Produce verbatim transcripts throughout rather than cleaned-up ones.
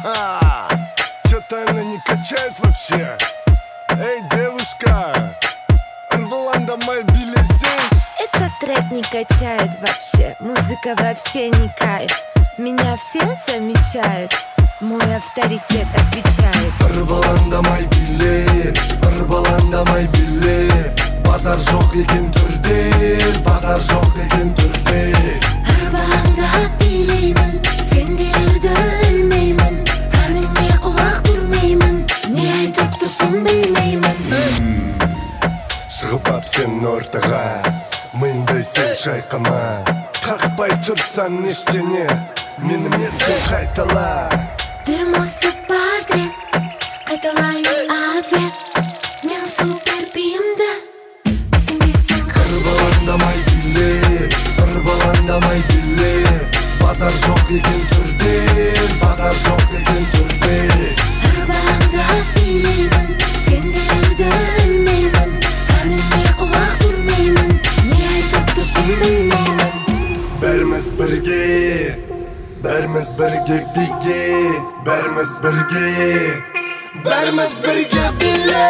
Чё-то она не качает вообще. Эй, девушка, Рваланда моя билесень. Этот трек не качает вообще, музыка вообще не кайф. Меня все замечают, мой авторитет отвечает. Рваланда май биле, Рваланда май биле. Базар жоқ екен түрде, базар жоқ екен түрде. Рваланда билеймін, сендерді ілмеймін. Әніңе құлақ түрмеймін, не айтып тұрсың білмеймін. Шығып ап сен ортаға, миыңдай сен шайқама. Қақпай тұрсан ештене, менімен сен қайтала. Түрім осы портрет, қайталайын ответ. Мен супер биімді, түсінбесең қашып. Рваланда май биле, Рваланда май биле. Базар жоқ екен түрде, базар жоқ екен түрде. Рваланда билеймін, сендерді ілмеймін. Әніңе құлақ түрмеймін, не айтып тұрсың білмеймін. Бәріміз бірге, бәріміз бірге биге, бәріміз бірге, бәріміз бірге биле.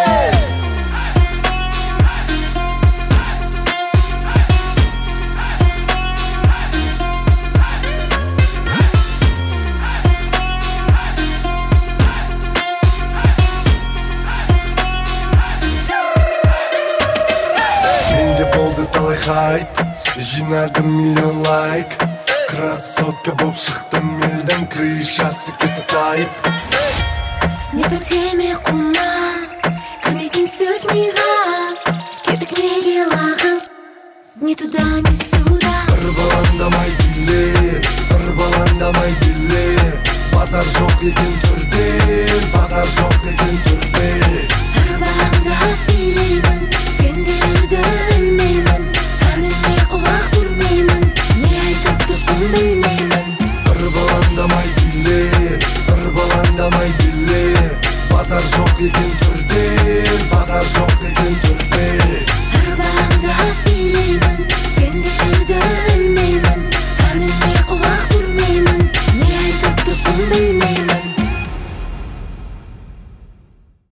Менде болды талай хайп, жинадым миллион лайк. Красотка боп шықтым елдің, крышасы кетті тайып. Не по теме құма, кірмейтін сөз миға. Кетік неге лағыл, не туда, не сюда. Рваланда май биле, Рваланда май биле. Базар жоқ екен түрде, базар жоқ екен түрде. Рваланда билеймін, сендерді ілмеймін. Әніңе құлақ түрмеймін, не айтып тұрсың білмеймін. Рваланда май биле, Рваланда май биле. Базар жоқ екен